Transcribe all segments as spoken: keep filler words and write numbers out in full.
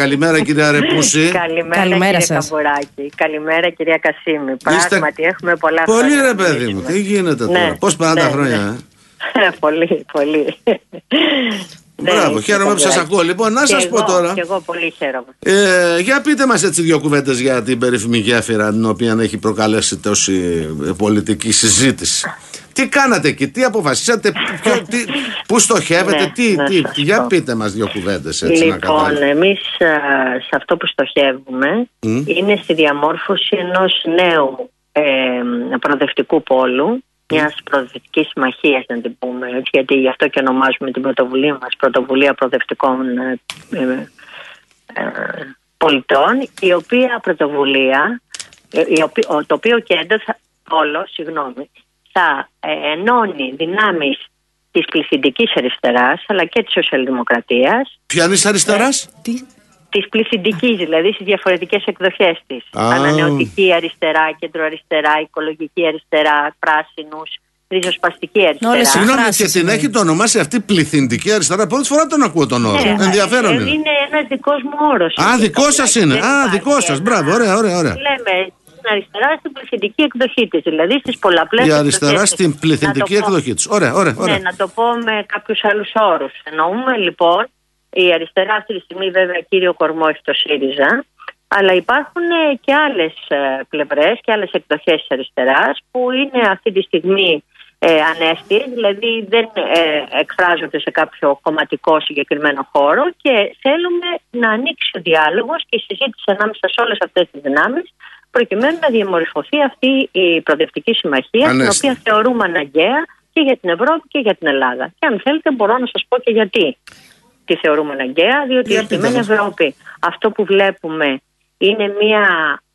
Καλημέρα κυρία Ρεπούση. Καλημέρα, Καλημέρα κύριε Καμπουράκη. Καλημέρα κυρία Κασίμη. Πράγματι είστε... έχουμε πολλά πολύ χρόνια. Πολύ ρε παιδί μου, τι γίνεται ναι, τώρα. Πώς πάνε ναι, τα χρόνια. Ναι. Ε? πολύ, πολύ. Μπράβο, χαίρομαι που σας ακούω. Λοιπόν, να σας πω τώρα. Και εγώ πολύ χαίρομαι. Ε, για πείτε μας έτσι δύο κουβέντες για την περίφημη γέφυρα, την οποία έχει προκαλέσει τόση πολιτική συζήτηση. Τι κάνατε εκεί, τι αποφασίσατε, ποιο, τι, πού στοχεύετε, ναι, τι, ναι, τι, για πείτε μας δύο κουβέντες έτσι. Λοιπόν, εμείς σε αυτό που στοχεύουμε mm. είναι στη διαμόρφωση ενός νέου ε, προοδευτικού πόλου, μιας προοδευτικής συμμαχίας να την πούμε έτσι, γιατί γι' αυτό και ονομάζουμε την πρωτοβουλία μας Πρωτοβουλία Προοδευτικών ε, ε, ε, Πολιτών, η οποία πρωτοβουλία, η οποία, το οποίο κέντρο θα, όλο, συγγνώμη, θα ε, ενώνει δυνάμεις της πληθυντικής αριστεράς αλλά και της σοσιαλδημοκρατίας. Ποιανής αριστεράς? Ε, Τι? Της πληθυντικής, δηλαδή στις διαφορετικές εκδοχές της. Ah. Ανανεωτική αριστερά, κεντροαριστερά, οικολογική αριστερά, πράσινους, ριζοσπαστική αριστερά. Συγγνώμη, και την έχετε ονομάσει αυτή πληθυντική αριστερά. Πρώτη φορά τον ακούω τον όρο. Ναι, ενδιαφέρον είναι. Είναι ένας δικός μου όρος. Α, δικό σας είναι. Α, δικό σας. Μπράβο, ωραία, ωραία, ωραία. Λέμε την αριστερά στην πληθυντική εκδοχή της, δηλαδή στις πολλαπλές. Η αριστερά στην πληθυντική εκδοχή της. Ωραία, ωραία, ωραία. Ναι, να το πω με κάποιους άλλους όρους. Εννοούμε λοιπόν. Η αριστερά αυτή τη στιγμή βέβαια κύριο κορμό έχει το ΣΥΡΙΖΑ, αλλά υπάρχουν και άλλες πλευρές και άλλες εκδοχές της αριστεράς που είναι αυτή τη στιγμή ε, ανέστιες, δηλαδή δεν ε, εκφράζονται σε κάποιο κομματικό συγκεκριμένο χώρο και θέλουμε να ανοίξει ο διάλογος και η συζήτηση ανάμεσα σε όλες αυτές τις δυνάμεις προκειμένου να διαμορφωθεί αυτή η προοδευτική συμμαχία, την οποία θεωρούμε αναγκαία και για την Ευρώπη και για την Ελλάδα. Και αν θέλετε μπορώ να σας πω και γιατί τη θεωρούμε αναγκαία, διότι στην Ευρώπη αυτό που βλέπουμε είναι μία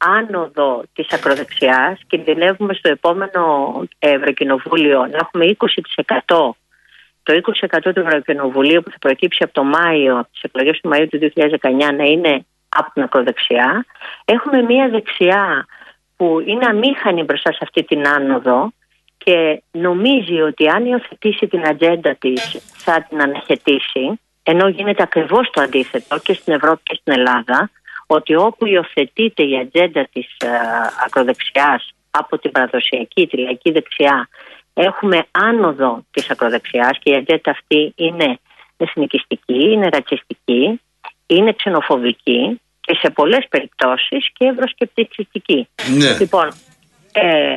άνοδο της ακροδεξιάς. Κινδυνεύουμε στο επόμενο Ευρωκοινοβούλιο να έχουμε είκοσι τοις εκατό, το είκοσι τοις εκατό του Ευρωκοινοβουλίου που θα προκύψει από το Μάιο, από τις εκλογές του Μαΐου του δύο χιλιάδες δεκαεννιά να είναι από την ακροδεξιά. Έχουμε μία δεξιά που είναι αμήχανη μπροστά σε αυτή την άνοδο και νομίζει ότι αν υιοθετήσει την ατζέντα της θα την αναχαιτήσει, ενώ γίνεται ακριβώς το αντίθετο και στην Ευρώπη και στην Ελλάδα, ότι όπου υιοθετείται η ατζέντα της α, ακροδεξιάς από την παραδοσιακή, τη λαϊκή δεξιά, έχουμε άνοδο της ακροδεξιάς και η ατζέντα αυτή είναι εθνικιστική, είναι ρατσιστική, είναι ξενοφοβική και σε πολλές περιπτώσεις και ευρωσκεπτικιστική. Ναι. Λοιπόν, ε,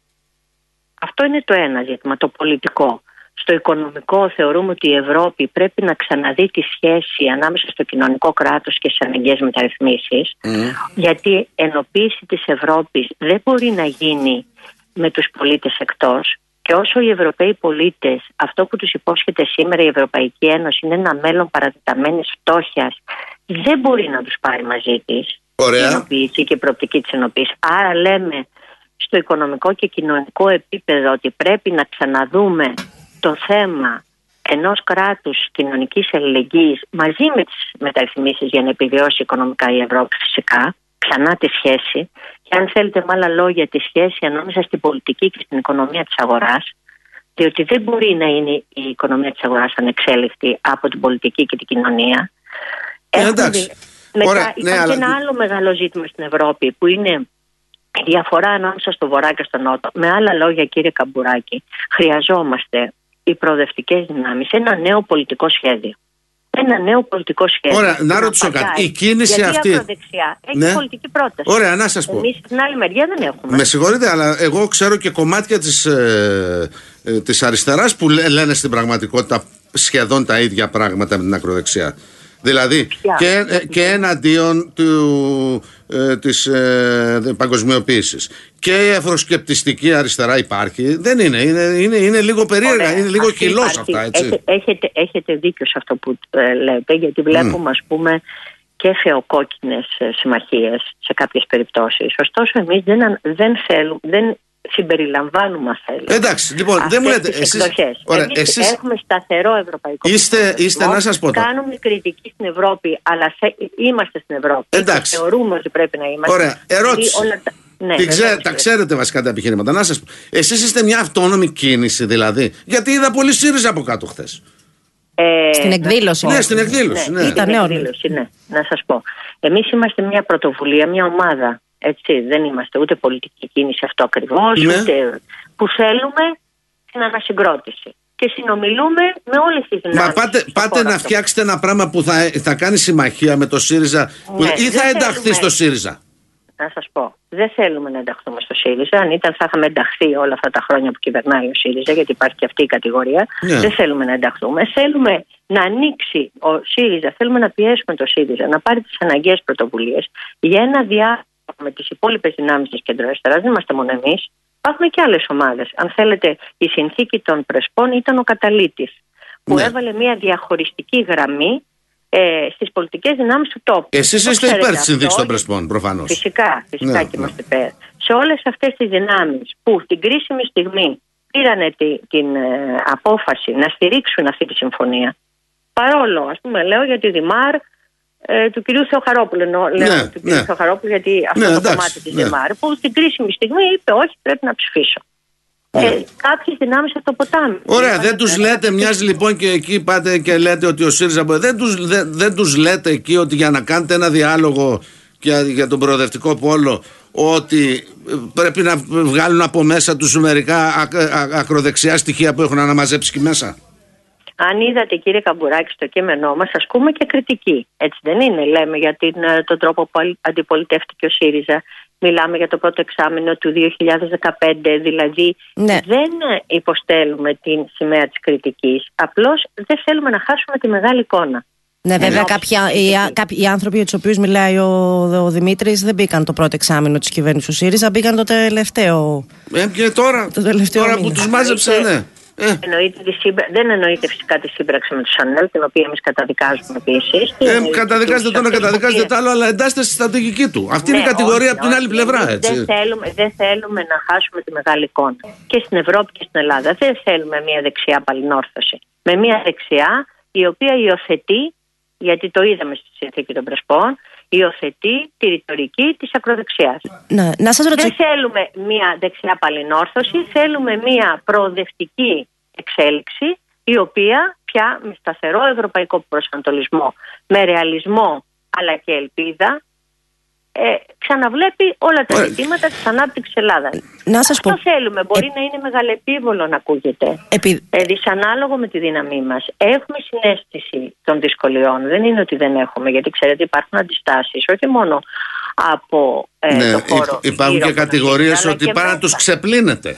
αυτό είναι το ένα ζήτημα, το πολιτικό. Στο οικονομικό θεωρούμε ότι η Ευρώπη πρέπει να ξαναδεί τη σχέση ανάμεσα στο κοινωνικό κράτος και στις αναγκαίες μεταρρυθμίσεις, mm. γιατί ενοποίηση της Ευρώπης δεν μπορεί να γίνει με τους πολίτες εκτός, και όσο οι Ευρωπαίοι πολίτες αυτό που τους υπόσχεται σήμερα η Ευρωπαϊκή Ένωση είναι ένα μέλλον παρατεταμένης φτώχειας, δεν μπορεί να τους πάρει μαζί της η ενοποίηση και η προοπτική της ενοποίησης. Άρα λέμε στο οικονομικό και κοινωνικό επίπεδο ότι πρέπει να ξαναδούμε το θέμα ενός κράτους κοινωνικής αλληλεγγύης μαζί με τις μεταρρυθμίσεις για να επιβιώσει οικονομικά η Ευρώπη, φυσικά, ξανά τη σχέση, και αν θέλετε με άλλα λόγια τη σχέση ανάμεσα στην πολιτική και στην οικονομία της αγοράς, διότι δεν μπορεί να είναι η οικονομία της αγοράς ανεξέλεκτη από την πολιτική και την κοινωνία. Ε, εντάξει. Μετά Ωραία, υπάρχει ναι, και αλλά... ένα άλλο μεγάλο ζήτημα στην Ευρώπη που είναι η διαφορά ανάμεσα στο βορρά και στο νότο. Με άλλα λόγια, κύριε Καμπουράκη, χρειαζόμαστε οι προοδευτικές δυνάμεις ένα νέο πολιτικό σχέδιο. Ένα νέο πολιτικό σχέδιο. Ωραία, να ρωτήσω κάτι. Η κίνηση γιατί αυτή. Η ακροδεξιά έχει ναι. πολιτική πρόταση. Ωραία, να σας πω. Εμείς στην άλλη μεριά δεν έχουμε. Με συγχωρείτε, αλλά εγώ ξέρω και κομμάτια της, ε, ε, της αριστεράς που λένε στην πραγματικότητα σχεδόν τα ίδια πράγματα με την ακροδεξιά. Δηλαδή yeah. και, ε, και εναντίον του, ε, της ε, παγκοσμιοποίησης. Και η ευρωσκεπτιστική αριστερά υπάρχει. Δεν είναι, είναι, είναι, είναι λίγο περίεργα, Ωραία. είναι λίγο κιλός αυτά, έτσι. Έχετε, έχετε, έχετε δίκιο σε αυτό που ε, λέτε, γιατί βλέπουμε mm. ας πούμε και θεοκόκκινες συμμαχίες σε κάποιες περιπτώσεις. Ωστόσο εμείς δεν, δεν θέλουμε, δεν συμπεριλαμβάνουμε, θέλω. Εντάξει, λοιπόν, αυτές δεν μου λέτε. Εσείς, Ωραία, εμείς εσείς... έχουμε σταθερό ευρωπαϊκό είστε, είστε να σας πω. Κάνουμε κριτική στην Ευρώπη, αλλά θε... είμαστε στην Ευρώπη. Εντάξει. Θεωρούμε ότι πρέπει να είμαστε. Ωραία, ερώτηση. Όλα τα... Ναι, Τι ξέ... Τα ξέρετε βασικά τα επιχειρήματα. Να σας πω. Εσείς είστε μια αυτόνομη κίνηση, δηλαδή. Γιατί είδα πολύ ΣΥΡΙΖΑ από κάτω χθες. Ε, στην εκδήλωση. Ναι, στην εκδήλωση. Ναι, ναι. Ήταν στην εκδήλωση, ναι. Να σας πω. Εμείς είμαστε μια πρωτοβουλία, μια ομάδα. Έτσι, δεν είμαστε ούτε πολιτική κίνηση αυτό ακριβώς, ναι. ούτε που θέλουμε την ανασυγκρότηση. Και συνομιλούμε με όλες τις δυνάμεις. Μα πάτε, πάτε να φτιάξετε ένα πράγμα που θα, θα κάνει συμμαχία με το ΣΥΡΙΖΑ, που, ναι, ή θα ενταχθεί θέλουμε, στο ΣΥΡΙΖΑ. Να σας πω, δεν θέλουμε να ενταχθούμε στο ΣΥΡΙΖΑ. Αν ήταν, θα είχαμε ενταχθεί όλα αυτά τα χρόνια που κυβερνάει ο ΣΥΡΙΖΑ, γιατί υπάρχει και αυτή η κατηγορία. Ναι. Δεν θέλουμε να ενταχθούμε. Θέλουμε να ανοίξει ο ΣΥΡΙΖΑ, θέλουμε να πιέσουμε το ΣΥΡΙΖΑ να πάρει τις αναγκαίες πρωτοβουλίες για ένα διάστημα με τις υπόλοιπες δυνάμεις της κεντροαριστεράς. Δεν είμαστε μόνο εμείς. Υπάρχουν και άλλες ομάδες. Αν θέλετε, η συνθήκη των Πρεσπών ήταν ο καταλύτης, που ναι. έβαλε μια διαχωριστική γραμμή ε, στις πολιτικές δυνάμεις του τόπου. Εσείς είστε υπέρ της συνθήκης των Πρεσπών, προφανώς. Φυσικά, φυσικά ναι, και ναι. είμαστε υπέρ. Σε όλες αυτές τις δυνάμεις που στην κρίσιμη στιγμή πήρανε τη, την ε, απόφαση να στηρίξουν αυτή τη συμφωνία, παρόλο, ας πούμε, λέω για τη Δημάρ ε, του κυρίου Θεοχαρόπουλου, λέω ναι, του κυρίου ναι. Θεοχαρόπουλου, γιατί αυτό ναι, το εντάξει, κομμάτι της ναι. Δημάρ, που στην κρίσιμη στιγμή είπε όχι, πρέπει να ψηφίσω. Ναι. Ε, κάποιες δυνάμεις από το ποτάμι. Ωραία, δεν τους λέτε, μοιάζει λοιπόν και εκεί πάτε και λέτε ότι ο ΣΥΡΙΖΑ. Δεν τους, δεν, δεν τους λέτε εκεί ότι για να κάνετε ένα διάλογο για, για τον προοδευτικό πόλο, ότι πρέπει να βγάλουν από μέσα τους μερικά ακ, α, ακροδεξιά στοιχεία που έχουν αναμαζέψει εκεί μέσα. Αν είδατε, κύριε Καμπουράκη, στο κείμενό μας, ασκούμε και κριτική. Έτσι δεν είναι? Λέμε για την, τον τρόπο που αντιπολιτεύτηκε ο ΣΥΡΙΖΑ. Μιλάμε για το πρώτο εξάμηνο του δύο χιλιάδες δεκαπέντε. Δηλαδή ναι. δεν υποστέλουμε την σημαία της κριτικής. Απλώς δεν θέλουμε να χάσουμε τη μεγάλη εικόνα. Ναι, βέβαια, ναι. Κάποια, οι, κάποιοι, οι άνθρωποι για τους οποίους μιλάει ο, ο Δημήτρης δεν μπήκαν το πρώτο εξάμηνο της κυβέρνησης του ΣΥΡΙΖΑ, μπήκαν το τελευταίο. Ε, και τώρα, το τελευταίο τώρα που τους μάζεψε, ναι. Ε. Εννοείται τη σύμπρα... Δεν εννοείται φυσικά τη σύμπραξη με του ΑΝΕΛ, την οποία εμείς καταδικάζουμε επίσης. Ε, καταδικάζετε το ένα, καταδικάζετε το άλλο, αλλά εντάσσετε στη στρατηγική του. Αυτή ναι, είναι η κατηγορία όχι, από την άλλη πλευρά. Έτσι. Δεν, θέλουμε, δεν θέλουμε να χάσουμε τη μεγάλη εικόνα. Και στην Ευρώπη και στην Ελλάδα δεν θέλουμε μια δεξιά παλινόρθωση. Με μια δεξιά η οποία υιοθετεί, γιατί το είδαμε στη συνθήκη των Πρεσπών, υιοθετεί τη ρητορική της ακροδεξιάς. Να, να σας ρωτήσω... Δεν θέλουμε μία δεξιά παλινόρθωση, θέλουμε μία προοδευτική εξέλιξη, η οποία πια με σταθερό ευρωπαϊκό προσανατολισμό, με ρεαλισμό αλλά και ελπίδα, ε, ξαναβλέπει όλα τα ζητήματα της ανάπτυξης Ελλάδας. Να σας Αυτό πω... θέλουμε. Μπορεί ε... να είναι μεγαλεπίβολο να ακούγεται. Επί... Ε, δυσανάλογο με τη δύναμή μας. Έχουμε συναίσθηση των δυσκολιών. Δεν είναι ότι δεν έχουμε, γιατί ξέρετε υπάρχουν αντιστάσεις, όχι μόνο από ε, ναι, το χώρο. Υπάρχουν και κατηγορίες ότι πάνε να τους ξεπλύνετε.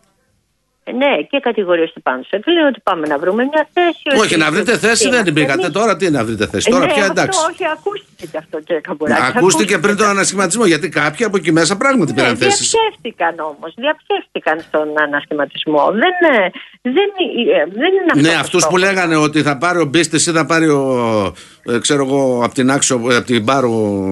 Ναι, και κατηγορίες του πάνω σε φίλοι ότι πάμε να βρούμε μια θέση. Όχι, να βρείτε θέση δεν την πήγατε. Τώρα τι να βρείτε θέση. Τώρα ναι, πια εντάξει. Αυτό, όχι, ακούστηκε και αυτό, κύριε Καμπουράκη. Ακούστηκε πριν τον ανασχηματισμό. Γιατί κάποιοι από εκεί μέσα πράγματι ναι, πήραν θέσεις. Διαψεύτηκαν όμως. Διαψεύτηκαν στον ανασχηματισμό. Δεν, δεν, δεν είναι αυτό. Ναι, αυτούς που λέγανε ότι θα πάρει ο Μπίστης ή θα πάρει ο. Ε, ξέρω εγώ, από την άξο, από την Πάρο.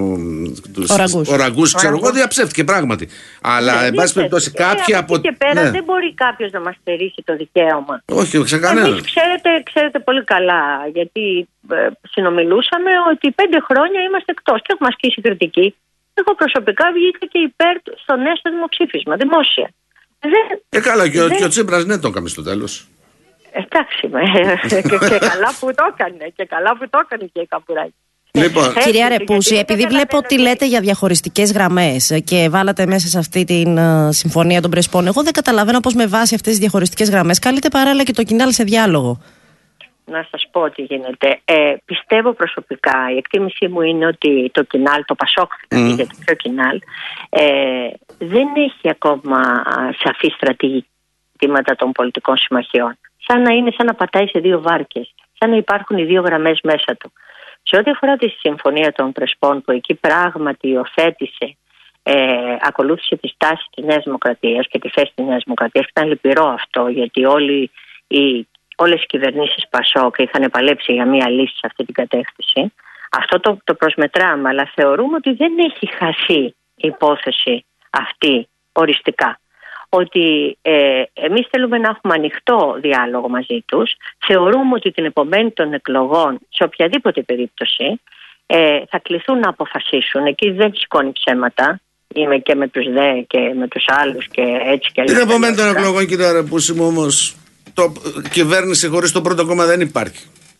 Ο Ραγκούς, ξέρω εγώ, διαψεύτηκε πράγματι. Αλλά, εν πάση περιπτώσει, κάποιοι από. Και πέρα δεν μπορεί κάποιο να μας στερήσει το δικαίωμα. Όχι, σε κανένα. Εμείς ξέρετε, ξέρετε πολύ καλά, γιατί ε, συνομιλούσαμε ότι πέντε χρόνια είμαστε εκτός και έχουμε ασκήσει κριτική. Εγώ προσωπικά βγήκα και υπέρ στο νέο στο δημοψήφισμα, δημόσια. Δεν, ε, καλά, και, δεν... και ο Τσίπρας ναι το έκαμε στο τέλος. Εντάξει, και, και καλά που το έκανε, και καλά που το έκανε και η Καμπουράκη. Λοιπόν. Κυρία Ρεπούση, επειδή βλέπω ότι λέτε για διαχωριστικές γραμμές και βάλατε μέσα σε αυτή την uh, συμφωνία των Πρεσπών, εγώ δεν καταλαβαίνω πώς με βάση αυτές τις διαχωριστικές γραμμές καλείται παράλληλα και το Κινάλ σε διάλογο. Να σας πω τι γίνεται. Ε, πιστεύω προσωπικά, η εκτίμησή μου είναι ότι το Κινάλ, το Πασόκ, mm. γιατί το Κινάλ, ε, δεν έχει ακόμα σαφή στρατηγική ζητήματα των πολιτικών συμμαχιών. Σαν να είναι σαν να πατάει σε δύο βάρκες, σαν να υπάρχουν οι δύο γραμμές μέσα του. Σε ό,τι αφορά τη συμφωνία των Πρεσπών, που εκεί πράγματι υιοθέτησε, ε, ακολούθησε τη στάση της Νέας Δημοκρατίας και τη θέση της Νέας Δημοκρατίας, ήταν λυπηρό αυτό, γιατί όλοι οι, όλες οι κυβερνήσεις Πασόκ είχαν παλέψει για μία λύση σε αυτή την κατεύθυνση. Αυτό το, το προσμετράμε, αλλά θεωρούμε ότι δεν έχει χαθεί η υπόθεση αυτή οριστικά. Ότι ε, εμείς θέλουμε να έχουμε ανοιχτό διάλογο μαζί τους. Θεωρούμε ότι την επομένη των εκλογών, σε οποιαδήποτε περίπτωση, ε, θα κληθούν να αποφασίσουν. Εκεί δεν σηκώνει ψέματα. Είμαι και με τους ΔΕ και με τους άλλους και έτσι και αλλιώς. Την επομένη των εκλογών, κύριε Ρεπούση μου, όμως, το κυβέρνηση χωρίς το πρώτο κόμμα δεν υπάρχει.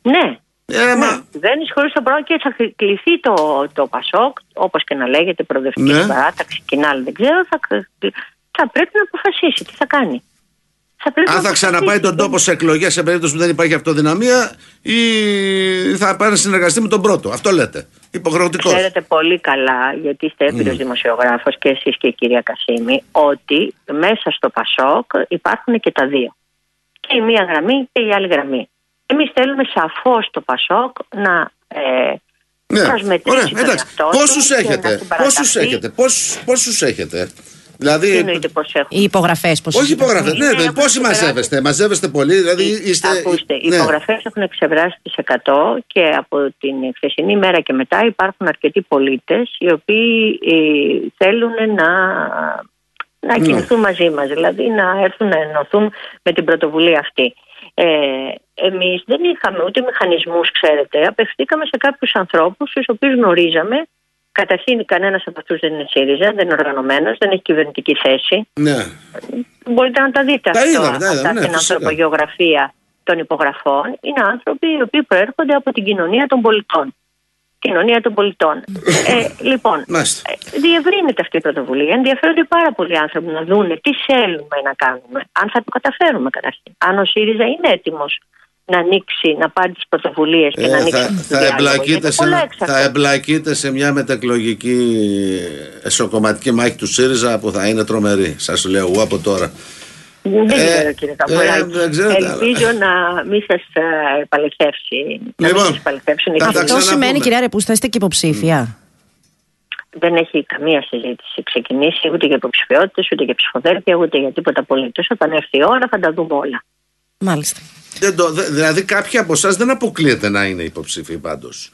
Ναι. Ε, μα... Δεν χωρίς το πρόγραμμα και θα κληθεί το, το ΠΑΣΟΚ, όπως και να λέγεται, προοδευτική ναι. παράταξη, κοινάλ, δεν ξέρω, θα, θα πρέπει να αποφασίσει τι θα κάνει. Θα Αν θα ξαναπάει τον τόπο σε εκλογές σε περίπτωση που δεν υπάρχει αυτοδυναμία ή θα πάει να συνεργαστεί με τον πρώτο. Αυτό λέτε. Υποχρεωτικός. Ξέρετε πολύ καλά, γιατί είστε έμπειρος mm. δημοσιογράφος και εσείς και η κυρία Κασίμη, ότι μέσα στο ΠΑΣΟΚ υπάρχουν και τα δύο. Και η μία γραμμή και η άλλη γραμμή. Εμείς θέλουμε σαφώς το ΠΑΣΟΚ να ε, ναι. προσμετρήσει τον εαυτό του. Πόσους έχετε, πόσους έχετε, πόσους, πόσους έχετε. Δηλαδή, οι υπογραφές, πώς όχι υπογραφές, ναι, ναι, πόσοι μαζεύεστε, μαζεύεστε πολύ, δηλαδή είστε... Ακούστε, οι ναι. υπογραφές έχουν ξεπεράσει τις εκατό και από την χθεσινή μέρα και μετά υπάρχουν αρκετοί πολίτες οι οποίοι ε, θέλουν να, να κινηθούν ναι. μαζί μας, δηλαδή να έρθουν να ενωθούν με την πρωτοβουλία αυτή. Ε, εμείς δεν είχαμε ούτε μηχανισμούς, ξέρετε, απευθύνθηκαμε σε κάποιους ανθρώπους τους οποίους γνωρίζαμε. Καταρχήν, κανένας από αυτούς δεν είναι ΣΥΡΙΖΑ, δεν είναι οργανωμένος, δεν έχει κυβερνητική θέση. Ναι. Μπορείτε να τα δείτε τα αυτό. Είδα, τα είδα, αυτά ναι, στην ανθρωπογεωγραφία των υπογραφών. Είναι άνθρωποι οι οποίοι προέρχονται από την κοινωνία των πολιτών. Κοινωνία των πολιτών. ε, λοιπόν, Μάλιστα. διευρύνεται αυτή η πρωτοβουλία. Ενδιαφέρονται πάρα πολλοί άνθρωποι να δούνε τι θέλουμε να κάνουμε. Αν θα το καταφέρουμε καταρχήν. Αν ο ΣΥΡΙΖΑ είναι έτοιμος να ανοίξει, να πάρει τις πρωτοβουλίες και ε, να ανοίξει θα, θα, διάλογο, εμπλακείτε σε, θα εμπλακείτε σε μια μεταεκλογική εσωκομματική μάχη του ΣΥΡΙΖΑ που θα είναι τρομερή. Σας λέω εγώ από τώρα. Δεν ξέρω, κύριε Καμπολάκη. Ε, Ελπίζω να μην σας επαληθεύσει. Λοιπόν, αυτό σημαίνει, κυρία Ρεπούς, θα είστε και υποψήφια. Δεν έχει καμία συζήτηση ξεκινήσει ούτε για υποψηφιότητες, ούτε για ψηφοδέλτια, ούτε για τίποτα απολύτως. Όταν έρθει η ώρα θα τα δούμε όλα. Μάλιστα. Δεν το, δηλαδή κάποιοι από εσάς δεν αποκλείεται να είναι υποψήφιοι πάντως.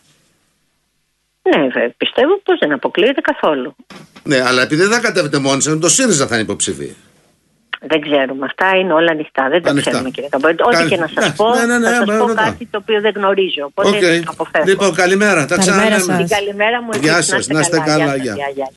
Ναι, πιστεύω πως δεν αποκλείεται καθόλου. Ναι, αλλά επειδή δεν θα κατέβετε μόνοι σας, το ΣΥΡΙΖΑ θα είναι υποψήφιοι. Δεν ξέρουμε. Αυτά είναι όλα ανοιχτά. Δεν τα ανοιχτά. ξέρουμε, κύριε Καμπολάκη. Ό,τι και να σας πω, ναι, ναι, ναι, θα σας ναι, πω ναι, κάτι το οποίο δεν γνωρίζω. Οπότε okay. αποφεύγω. Λοιπόν, καλημέρα. Τα ξαναλέμε. Την καλημέρα μου. Γεια σας. Να είστε καλά. Γεια.